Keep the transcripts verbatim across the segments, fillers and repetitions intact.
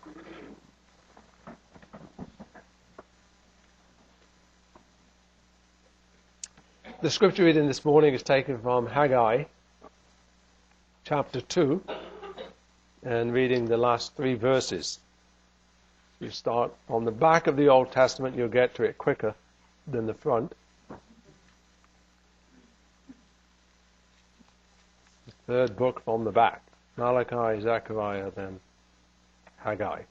The scripture reading this morning is taken from Haggai, chapter two, and reading the last three verses. You start from the back of the Old Testament, you'll get to it quicker than the front. The third book from the back. Malachi, Zechariah, then Haggai.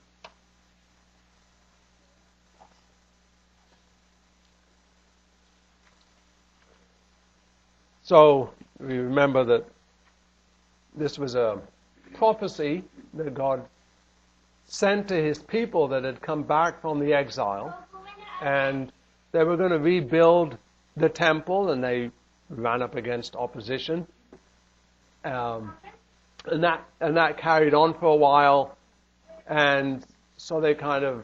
So, we remember that this was a prophecy that God sent to His people that had come back from the exile, and they were going to rebuild the temple, and they ran up against opposition. Um, and that and that carried on for a while, and so they kind of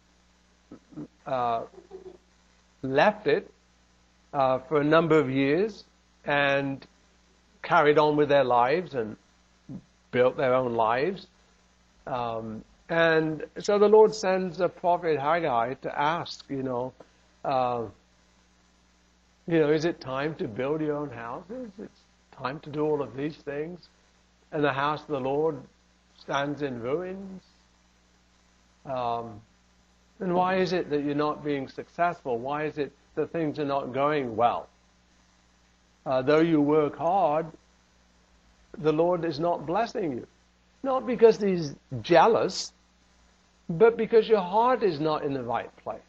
uh, left it uh, for a number of years, and carried on with their lives and built their own lives. Um, and so the Lord sends a prophet Haggai to ask, you know, uh, you know, is it time to build your own houses? It's time to do all of these things. And the house of the Lord stands in ruins. Um, and why is it that you're not being successful? Why is it that things are not going well? Uh, though you work hard, the Lord is not blessing you. Not because He's jealous, but because your heart is not in the right place.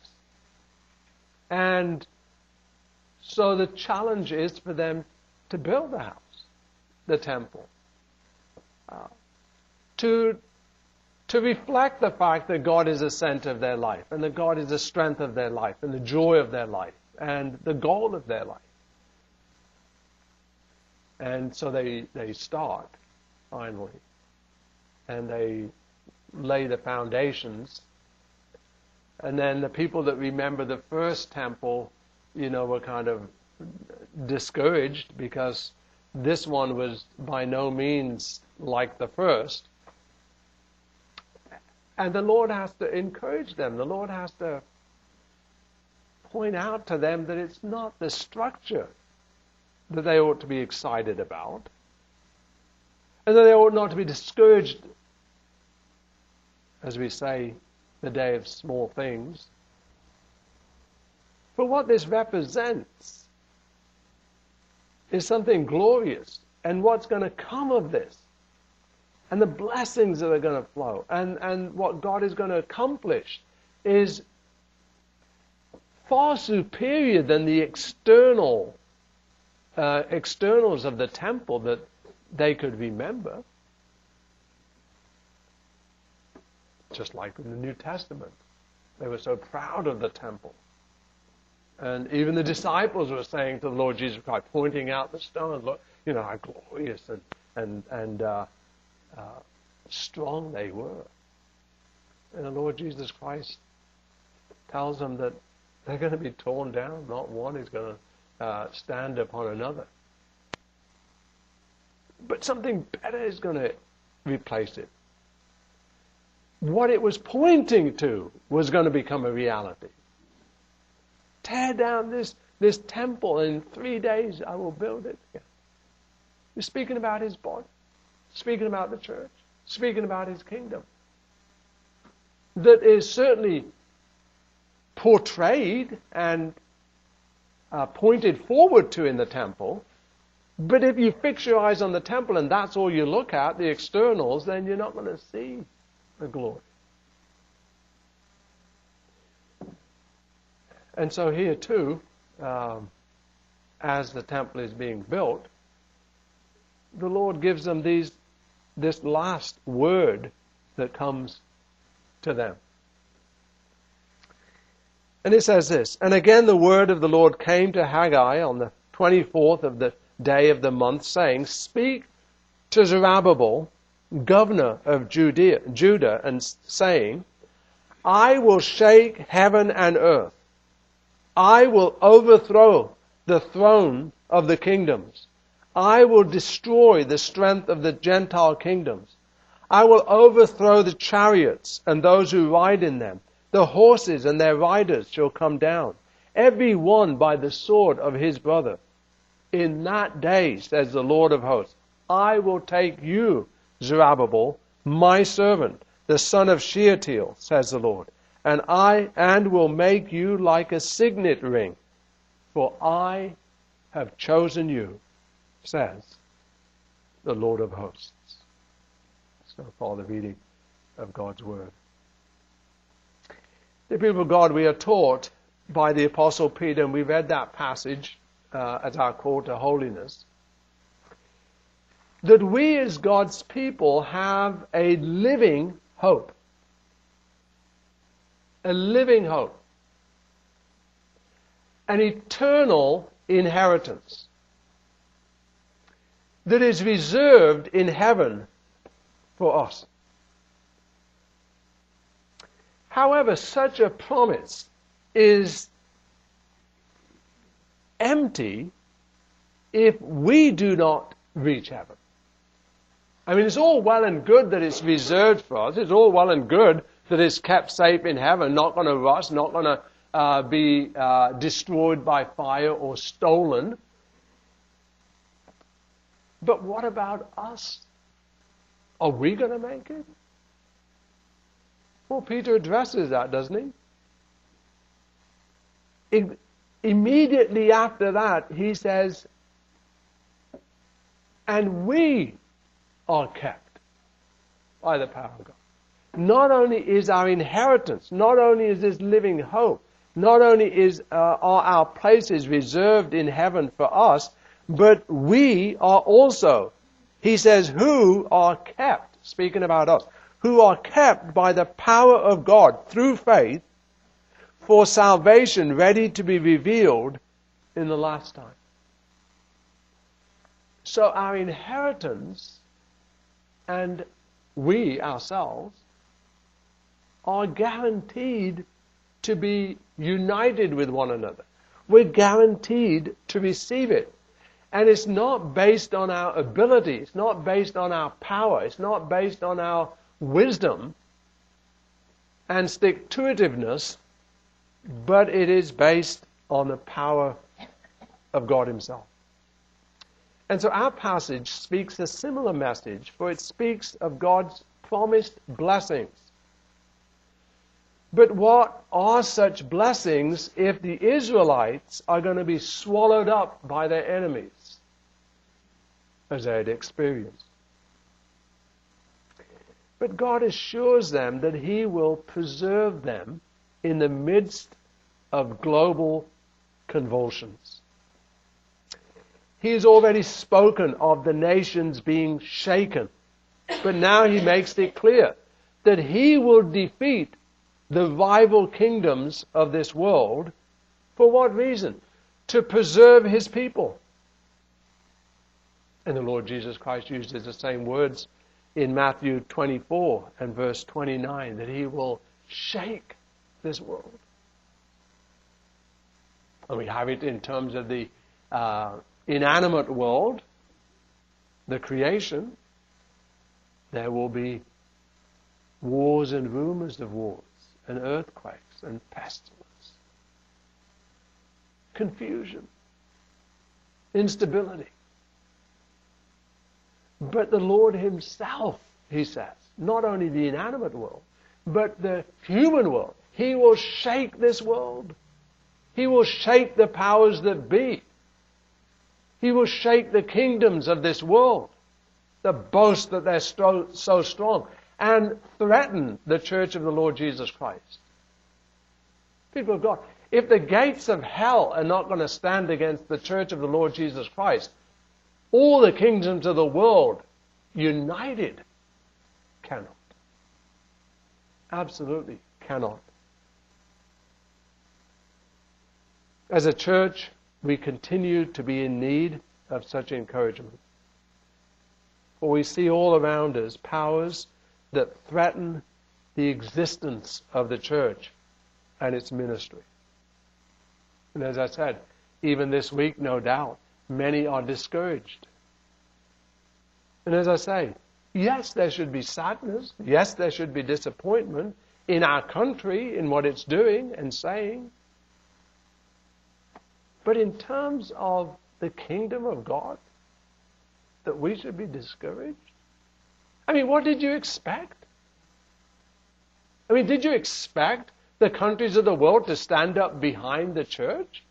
And so the challenge is for them to build the house, the temple, uh, to, to reflect the fact that God is the center of their life, and that God is the strength of their life, and the joy of their life, and the goal of their life. And so they, they start, finally, and they lay the foundations. And then the people that remember the first temple, you know, were kind of discouraged because this one was by no means like the first. And the Lord has to encourage them. The Lord has to point out to them that it's not the structure that they ought to be excited about, and that they ought not to be discouraged, as we say, the day of small things. But what this represents is something glorious, and what's going to come of this, and the blessings that are going to flow, and, and what God is going to accomplish is far superior than the external Uh, externals of the temple that they could remember. Just like in the New Testament. They were so proud of the temple. And even the disciples were saying to the Lord Jesus Christ, pointing out the stone, look, you know, how glorious and, and, and uh, uh, strong they were. And the Lord Jesus Christ tells them that they're going to be torn down. Not one is going to Uh, stand upon another. But something better is going to replace it. What it was pointing to was going to become a reality. Tear down this, this temple, in three days I will build it again. He's speaking about His body, speaking about the church, speaking about His kingdom. That is certainly portrayed and Uh, pointed forward to in the temple, but if you fix your eyes on the temple and that's all you look at, the externals, then you're not going to see the glory. And so here too, um, as the temple is being built, the Lord gives them these, this last word that comes to them. And it says this, and again the word of the Lord came to Haggai on the twenty-fourth of the day of the month, saying, speak to Zerubbabel, governor of Judea, Judah, and saying, I will shake heaven and earth. I will overthrow the throne of the kingdoms. I will destroy the strength of the Gentile kingdoms. I will overthrow the chariots and those who ride in them. The horses and their riders shall come down, every one by the sword of his brother. In that day, says the Lord of hosts, I will take you, Zerubbabel, my servant, the son of Shealtiel, says the Lord, and I and will make you like a signet ring, for I have chosen you, says the Lord of hosts. So far the reading of God's word. The people of God, we are taught by the Apostle Peter, and we read that passage uh, as our call to holiness, that we as God's people have a living hope. A living hope. An eternal inheritance that is reserved in heaven for us. However, such a promise is empty if we do not reach heaven. I mean, it's all well and good that it's reserved for us. It's all well and good that it's kept safe in heaven, not going to rust, not going to uh, be uh, destroyed by fire or stolen. But what about us? Are we going to make it? Well, Peter addresses that, doesn't he? I- immediately after that, he says, and we are kept by the power of God. Not only is our inheritance, not only is this living hope, not only is uh, are our places reserved in heaven for us, but we are also, he says, who are kept, speaking about us, who are kept by the power of God through faith for salvation ready to be revealed in the last time. So our inheritance and we ourselves are guaranteed to be united with one another. We're guaranteed to receive it. And it's not based on our ability. It's not based on our power. It's not based on our wisdom and stick-to-itiveness, but it is based on the power of God Himself. And so our passage speaks a similar message, for it speaks of God's promised blessings. But what are such blessings if the Israelites are going to be swallowed up by their enemies, as they had experienced? But God assures them that He will preserve them in the midst of global convulsions. He has already spoken of the nations being shaken, but now He makes it clear that He will defeat the rival kingdoms of this world. For what reason? To preserve His people. And the Lord Jesus Christ uses the same words in Matthew twenty-four and verse twenty-nine, that He will shake this world. And we have it in terms of the uh, inanimate world, the creation. There will be wars and rumors of wars, and earthquakes and pestilence, confusion, instability. But the Lord Himself, He says, not only the inanimate world, but the human world, He will shake this world. He will shake the powers that be. He will shake the kingdoms of this world that boast that they're so, so strong, and threaten the church of the Lord Jesus Christ. People of God, if the gates of hell are not going to stand against the church of the Lord Jesus Christ, all the kingdoms of the world united cannot. Absolutely cannot. As a church, we continue to be in need of such encouragement. For we see all around us powers that threaten the existence of the church and its ministry. And as I said, even this week, no doubt, many are discouraged. And as I say, Yes, there should be sadness. Yes, there should be disappointment in our country, in what it's doing and saying. But in terms of the kingdom of God, that we should be discouraged? I mean, what did you expect? I mean, did you expect the countries of the world to stand up behind the church?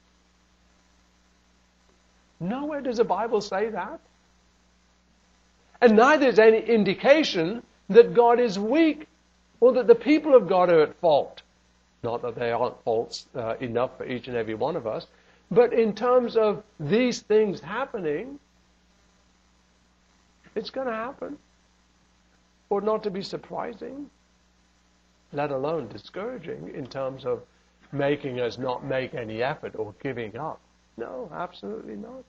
Nowhere does the Bible say that. And neither is any indication that God is weak or that the people of God are at fault. Not that there aren't faults uh, enough for each and every one of us, but in terms of these things happening, it's going to happen. Or not to be surprising, let alone discouraging in terms of making us not make any effort or giving up. No, absolutely not.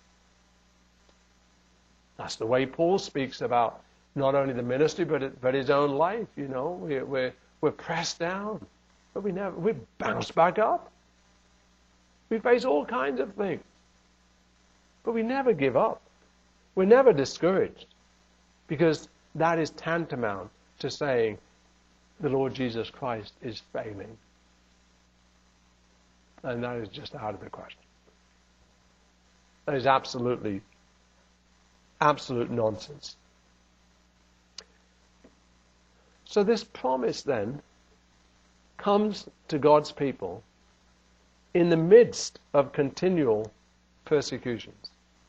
That's the way Paul speaks about not only the ministry, but it, but his own life. You know, we're we're, we're pressed down, but we never we bounce back up. We face all kinds of things, but we never give up. We're never discouraged, because that is tantamount to saying the Lord Jesus Christ is failing, and that is just out of the question. That is absolutely. Absolute nonsense. So this promise then comes to God's people in the midst of continual persecutions.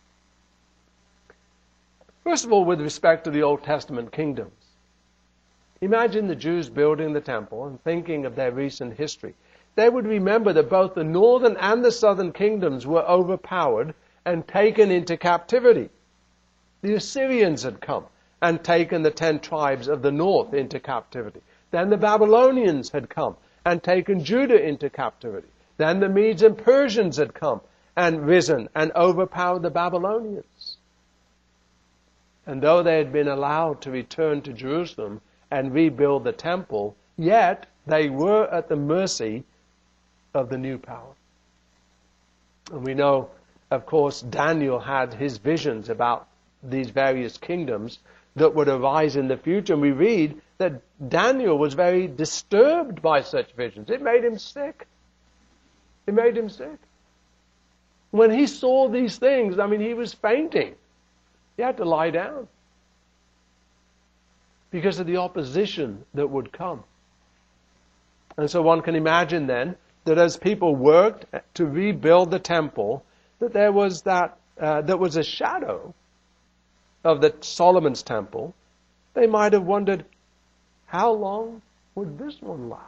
First of all, with respect to the Old Testament kingdoms. Imagine the Jews building the temple and thinking of their recent history. They would remember that both the northern and the southern kingdoms were overpowered and taken into captivity. The Assyrians had come and taken the ten tribes of the north into captivity. Then the Babylonians had come and taken Judah into captivity. Then the Medes and Persians had come and risen and overpowered the Babylonians. And though they had been allowed to return to Jerusalem and rebuild the temple, yet they were at the mercy of the new power. And we know, of course, Daniel had his visions about these various kingdoms that would arise in the future. And we read that Daniel was very disturbed by such visions. It made him sick. It made him sick. When he saw these things, I mean, he was fainting. He had to lie down because of the opposition that would come. And so one can imagine then that as people worked to rebuild the temple, that there was that uh, there was a shadow of the Solomon's temple. They might have wondered, how long would this one last?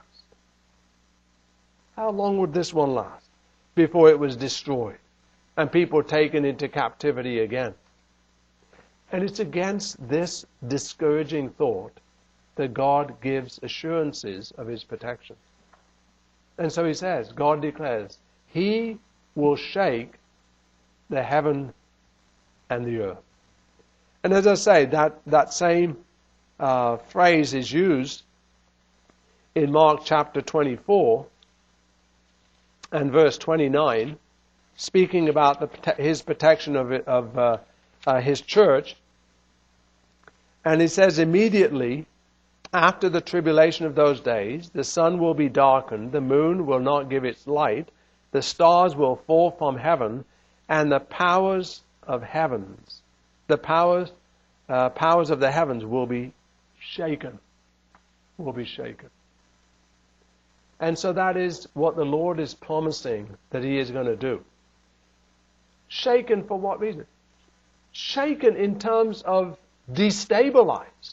How long would this one last before it was destroyed and people taken into captivity again? And it's against this discouraging thought that God gives assurances of his protection. And so he says, God declares, he will shake the heaven and the earth. And as I say, that, that same uh, phrase is used in Mark chapter twenty-four and verse twenty-nine, speaking about the, his protection of, of uh, uh, his church. And it says, immediately after the tribulation of those days, the sun will be darkened, the moon will not give its light, the stars will fall from heaven, and the powers of heavens The powers, uh, powers of the heavens will be shaken. Will be shaken. And so that is what the Lord is promising that he is going to do. Shaken for what reason? Shaken in terms of destabilized.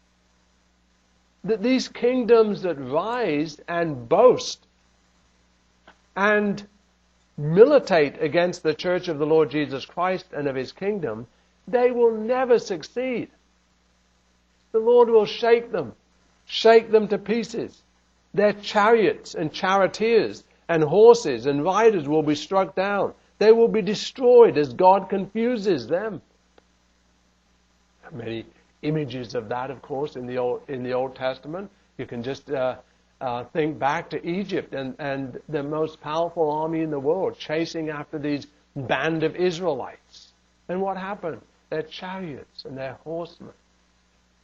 That these kingdoms that rise and boast and militate against the church of the Lord Jesus Christ and of his kingdom, they will never succeed. The Lord will shake them, shake them to pieces. Their chariots and charioteers and horses and riders will be struck down. They will be destroyed as God confuses them. Many images of that, of course, in the Old, in the Old Testament. You can just uh, uh, think back to Egypt and, and the most powerful army in the world chasing after these band of Israelites. And what happened? Their chariots and their horsemen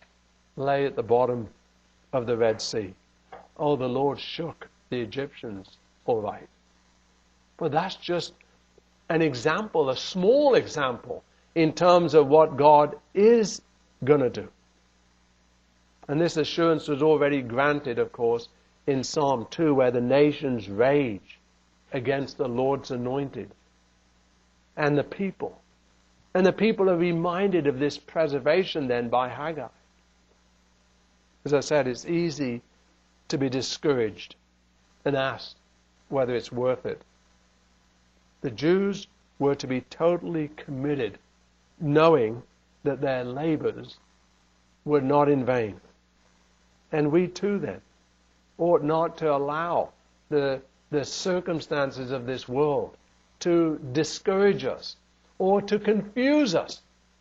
lay at the bottom of the Red Sea. Oh, the Lord shook the Egyptians, all right. But that's just an example, a small example, in terms of what God is going to do. And this assurance was already granted, of course, in Psalm two, where the nations rage against the Lord's anointed and the people. And the people are reminded of this preservation then by Haggai. As I said, it's easy to be discouraged and ask whether it's worth it. The Jews were to be totally committed, knowing that their labors were not in vain. And we too then ought not to allow the, the circumstances of this world to discourage us or to confuse us.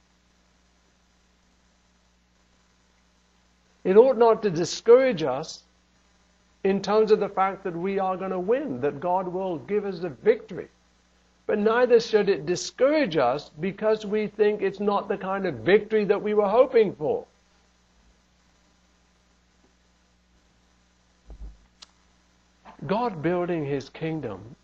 It ought not to discourage us in terms of the fact that we are going to win, that God will give us the victory. But neither should it discourage us because we think it's not the kind of victory that we were hoping for. God building His kingdom,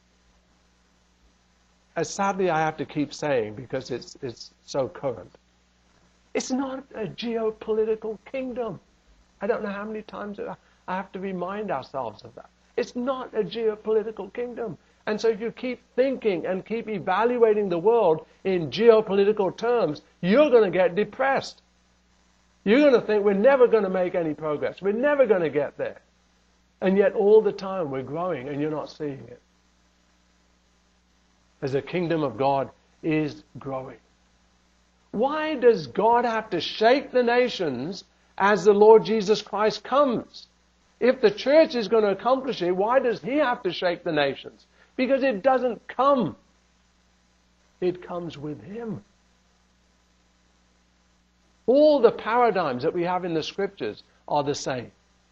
as sadly I have to keep saying because it's it's so current, it's not a geopolitical kingdom. I don't know how many times I have to remind ourselves of that. It's not a geopolitical kingdom. And so if you keep thinking and keep evaluating the world in geopolitical terms, you're going to get depressed. You're going to think we're never going to make any progress. We're never going to get there. And yet all the time we're growing and you're not seeing it. As the kingdom of God is growing. Why does God have to shake the nations as the Lord Jesus Christ comes? If the church is going to accomplish it, why does He have to shake the nations? Because it doesn't come. It comes with Him. All the paradigms that we have in the Scriptures are the same.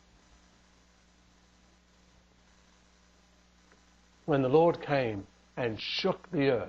When the Lord came and shook the earth,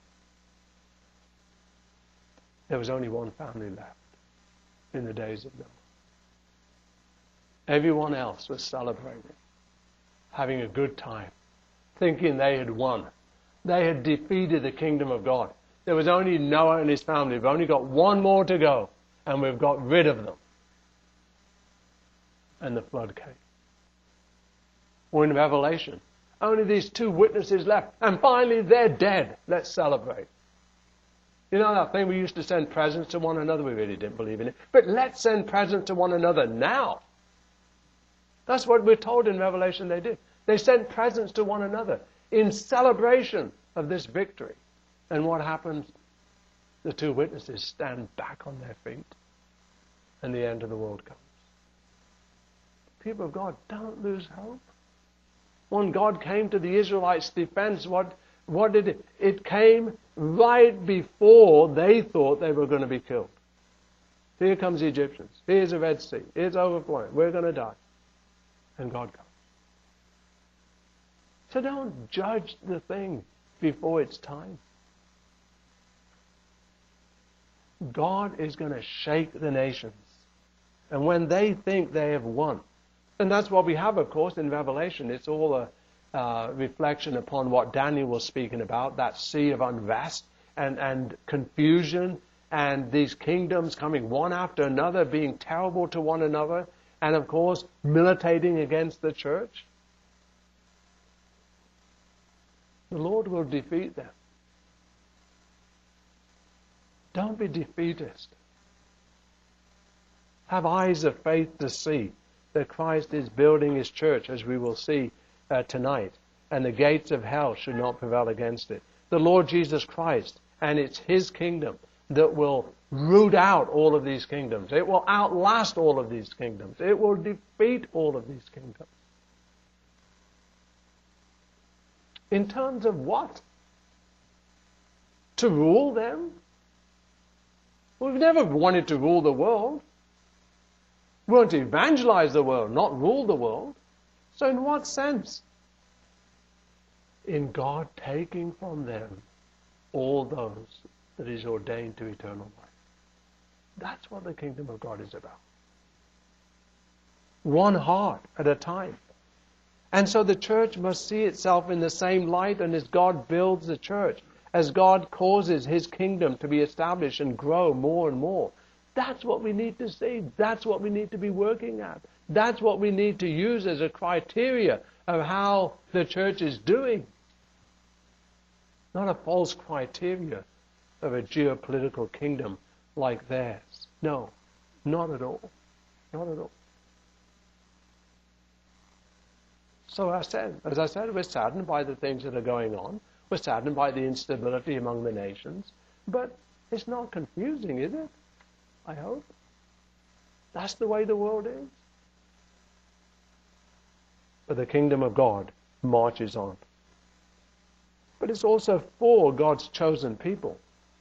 there was only one family left in the days of Noah. Everyone else was celebrating, having a good time, thinking they had won. They had defeated the kingdom of God. There was only Noah and his family. We've only got one more to go, and we've got rid of them. And the flood came. Or in Revelation, only these two witnesses left, and finally they're dead. Let's celebrate. You know that thing we used to send presents to one another? We really didn't believe in it. But let's send presents to one another now. That's what we're told in Revelation they did. They sent presents to one another in celebration of this victory. And what happens? The two witnesses stand back on their feet, and the end of the world comes. People of God, don't lose hope. When God came to the Israelites' defense, what, what did it? It came right before they thought they were going to be killed. Here comes the Egyptians. Here's the Red Sea. It's overflowing. We're going to die. And God comes. So don't judge the thing before it's time. God is going to shake the nations. And when they think they have won, and that's what we have, of course, in Revelation. It's all a uh, reflection upon what Daniel was speaking about, that sea of unrest and, and confusion, and these kingdoms coming one after another, being terrible to one another, and, of course, militating against the church. The Lord will defeat them. Don't be defeatist. Have eyes of faith to see that Christ is building His church, as we will see uh, tonight, and the gates of hell should not prevail against it. The Lord Jesus Christ, and it's His kingdom that will root out all of these kingdoms. It will outlast all of these kingdoms. It will defeat all of these kingdoms. In terms of what? To rule them? We've never wanted to rule the world. We want to evangelize the world, not rule the world. So in what sense? In God taking from them all those that He's ordained to eternal life. That's what the kingdom of God is about. one heart at a time. And so the church must see itself in the same light, and as God builds the church, as God causes His kingdom to be established and grow more and more, that's what we need to see. That's what we need to be working at. That's what we need to use as a criteria of how the church is doing. Not a false criteria of a geopolitical kingdom like theirs. No, not at all. Not at all. So I said, as I said, we're saddened by the things that are going on. We're saddened by the instability among the nations. But it's not confusing, is it? I hope. That's the way the world is. But the kingdom of God marches on. But it's also for God's chosen people.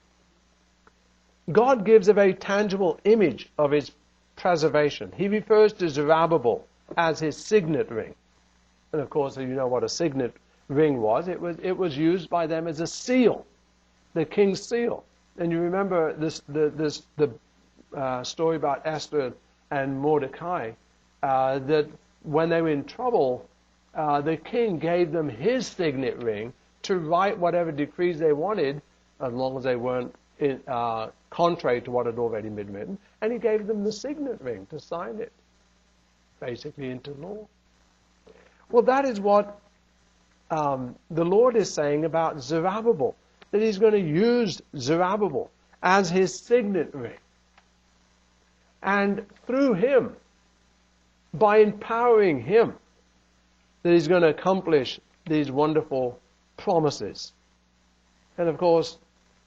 God gives a very tangible image of His preservation. He refers to Zerubbabel as His signet ring. And of course, you know what a signet ring was. It was it was used by them as a seal, the king's seal. And you remember this the this the uh, story about Esther and Mordecai, uh, that when they were in trouble, uh, the king gave them his signet ring to write whatever decrees they wanted, as long as they weren't in, uh, contrary to what had already been written. And he gave them the signet ring to sign it, basically into law. Well, that is what um, the Lord is saying about Zerubbabel, that He's going to use Zerubbabel as His signet ring. And through him, by empowering him, that He's going to accomplish these wonderful promises. And of course,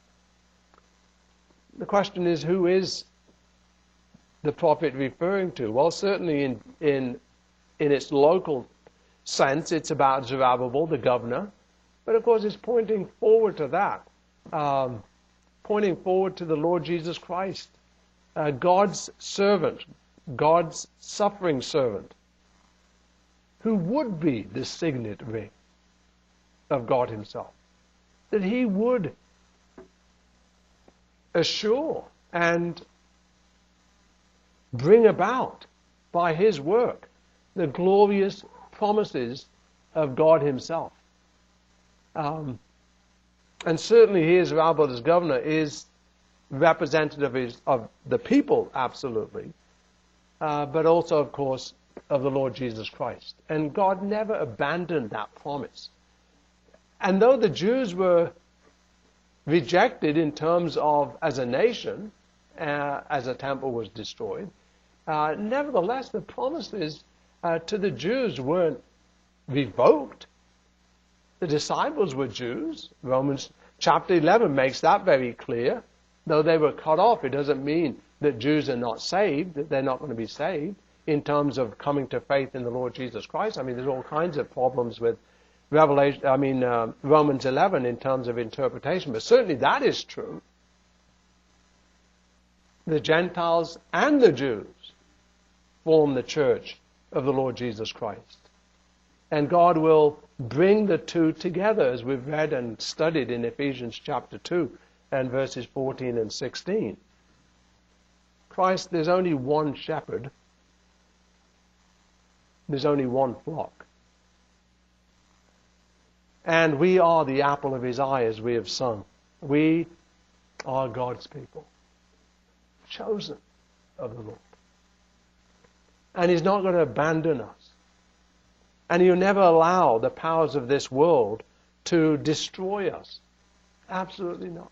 the question is, who is the prophet referring to? Well, certainly in in in its local sense, it's about Zerubbabel, the governor. But of course, it's pointing forward to that. Um, pointing forward to the Lord Jesus Christ, uh, God's servant, God's suffering servant, who would be the signet ring of God Himself. That He would assure and bring about by His work the glorious promises of God Himself. Um, and certainly here, Zerubbabel as governor is representative of, of the people, absolutely, uh, but also, of course, of the Lord Jesus Christ. And God never abandoned that promise. And though the Jews were rejected in terms of as a nation, uh, as the temple was destroyed, uh, nevertheless, the promises uh, to the Jews weren't revoked. The disciples were Jews. Romans chapter eleven makes that very clear. Though they were cut off, it doesn't mean that Jews are not saved, that they're not going to be saved in terms of coming to faith in the Lord Jesus Christ. I mean, there's all kinds of problems with Revelation, I mean, uh, Romans eleven in terms of interpretation, but certainly that is true. The Gentiles and the Jews form the church of the Lord Jesus Christ. And God will bring the two together, as we've read and studied in Ephesians chapter two and verses fourteen and sixteen. Christ, there's only one shepherd. There's only one flock. And we are the apple of His eye, as we have sung. We are God's people, chosen of the Lord. And He's not going to abandon us. And He'll never allow the powers of this world to destroy us. Absolutely not.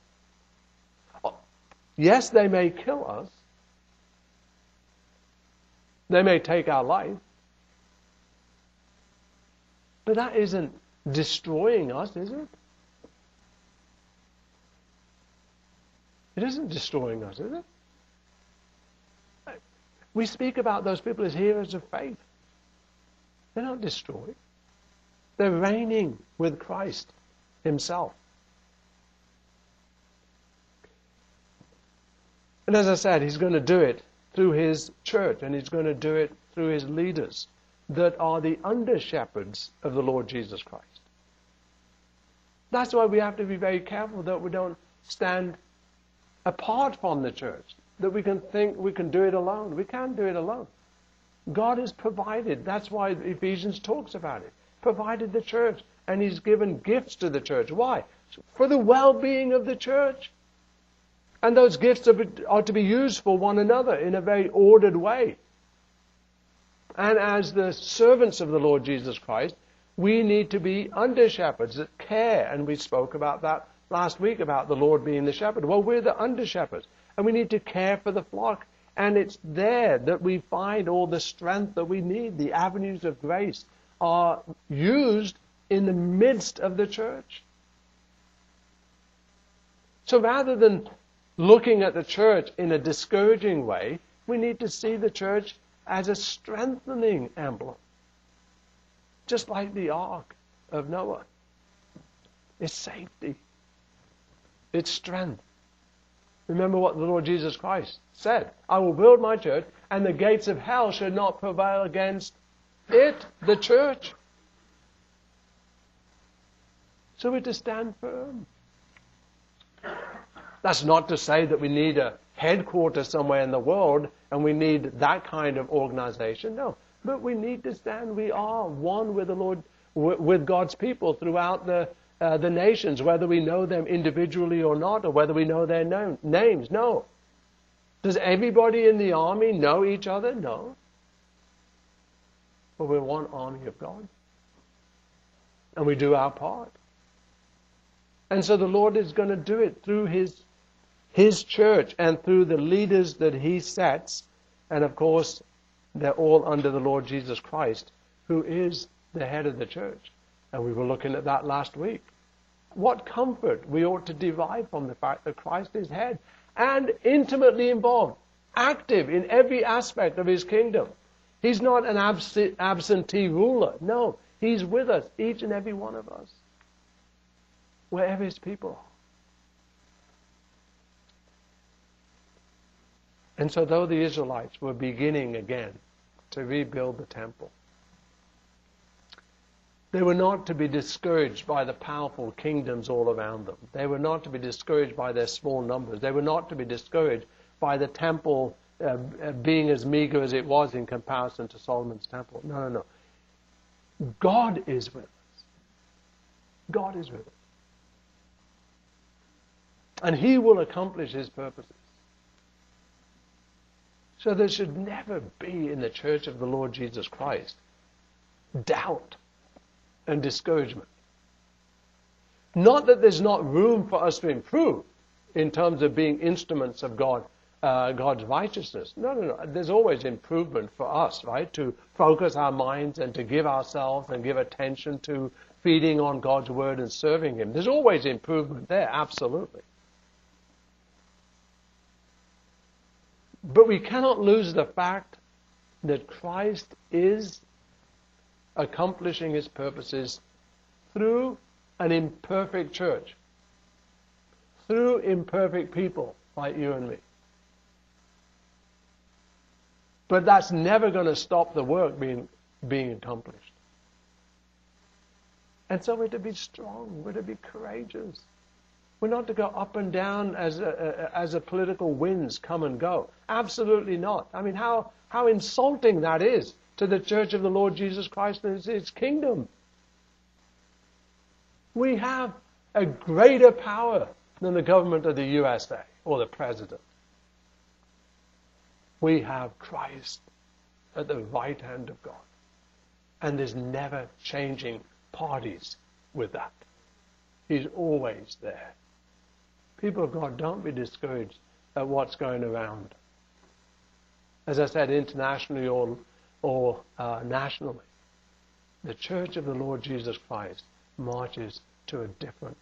Yes, they may kill us. They may take our life. But that isn't destroying us, is it? It isn't destroying us, is it? We speak about those people as heroes of faith. They're not destroyed. They're reigning with Christ Himself. And as I said, He's going to do it through His church, and He's going to do it through His leaders that are the under-shepherds of the Lord Jesus Christ. That's why we have to be very careful that we don't stand apart from the church, that we can think we can do it alone. We can't do it alone. God has provided. That's why Ephesians talks about it. Provided the church. And He's given gifts to the church. Why? For the well-being of the church. And those gifts are, are to be used for one another in a very ordered way. And as the servants of the Lord Jesus Christ, we need to be under shepherds that care. And we spoke about that last week, about the Lord being the shepherd. Well, we're the under shepherds. And we need to care for the flock. And it's there that we find all the strength that we need. The avenues of grace are used in the midst of the church. So rather than looking at the church in a discouraging way, we need to see the church as a strengthening emblem. Just like the ark of Noah. It's safety. It's strength. Remember what the Lord Jesus Christ said. I will build my church, and the gates of hell should not prevail against it, the church. So we're to stand firm. That's not to say that we need a headquarters somewhere in the world and we need that kind of organization. No. But we need to stand. We are one with the Lord, with God's people throughout the uh, the nations, whether we know them individually or not, or whether we know their known, names. No. Does everybody in the army know each other? No. But we're one army of God. And we do our part. And so the Lord is going to do it through His His church and through the leaders that He sets. And of course, they're all under the Lord Jesus Christ, who is the head of the church. And we were looking at that last week. What comfort we ought to derive from the fact that Christ is head and intimately involved, active in every aspect of His kingdom. He's not an abs- absentee ruler. No, He's with us, each and every one of us, wherever His people are. And so though the Israelites were beginning again to rebuild the temple, they were not to be discouraged by the powerful kingdoms all around them. They were not to be discouraged by their small numbers. They were not to be discouraged by the temple uh, being as meager as it was in comparison to Solomon's temple. No, no, no. God is with us. God is with us. And He will accomplish His purposes. So there should never be in the church of the Lord Jesus Christ doubt and discouragement. Not that there's not room for us to improve in terms of being instruments of God, uh, God's righteousness. No, no, no. There's always improvement for us, right? To focus our minds and to give ourselves and give attention to feeding on God's word and serving Him. There's always improvement there, absolutely. But we cannot lose the fact that Christ is accomplishing His purposes through an imperfect church, through imperfect people like you and me. But that's never going to stop the work being, being accomplished. And so we're to be strong, we're to be courageous. We're not to go up and down as a, as a political winds come and go. Absolutely not. I mean, how, how insulting that is to the church of the Lord Jesus Christ and His, His kingdom. We have a greater power than the government of the U S A or the president. We have Christ at the right hand of God. And there's never changing parties with that. He's always there. People of God, don't be discouraged at what's going around. As I said, internationally or, or uh, nationally, the church of the Lord Jesus Christ marches to a different.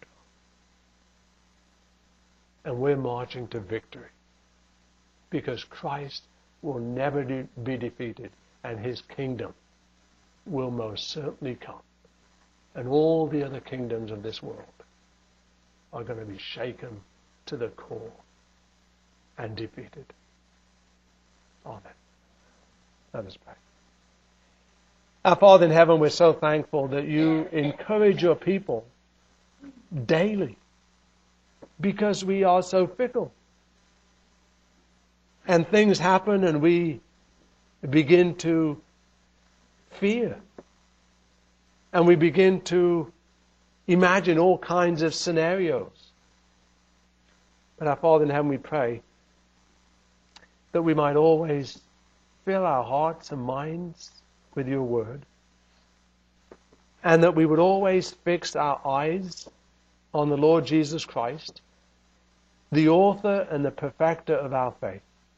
And we're marching to victory. Because Christ will never de- be defeated, and His kingdom will most certainly come. And all the other kingdoms of this world are going to be shaken to the core and defeated. Amen. Let us pray. Our Father in heaven, we're so thankful that You encourage Your people daily because we are so fickle. And things happen and we begin to fear. And we begin to imagine all kinds of scenarios. But our Father in heaven, we pray that we might always fill our hearts and minds with your word. And that we would always fix our eyes on the Lord Jesus Christ, the author and the perfecter of our faith,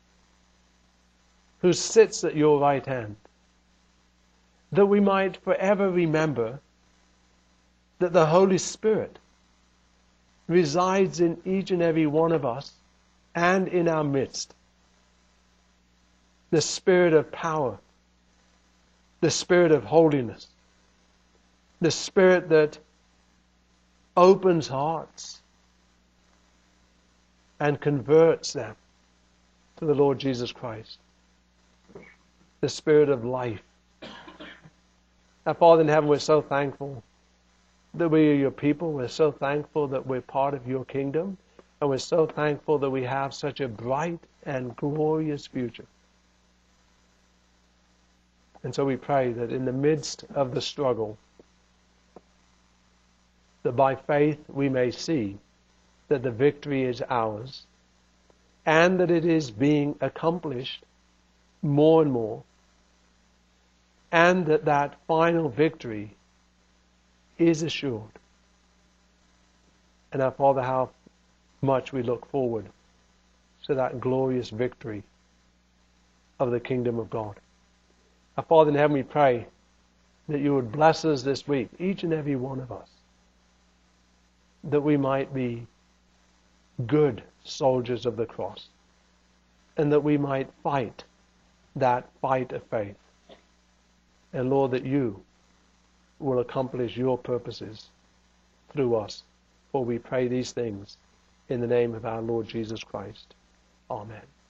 who sits at your right hand. That we might forever remember that the Holy Spirit resides in each and every one of us and in our midst. The Spirit of power, the Spirit of holiness, the Spirit that opens hearts and converts them to the Lord Jesus Christ. The Spirit of life. Our Father in heaven, we're so thankful that we are your people. We're so thankful that we're part of your kingdom. And we're so thankful that we have such a bright and glorious future. And so we pray that in the midst of the struggle, that by faith we may see that the victory is ours and that it is being accomplished more and more, and that that final victory is assured. And our Father, how much we look forward to that glorious victory of the kingdom of God. Our Father in heaven, we pray that you would bless us this week, each and every one of us, that we might be good soldiers of the cross, and that we might fight that fight of faith. And Lord, that you will accomplish your purposes through us. For we pray these things in the name of our Lord Jesus Christ. Amen.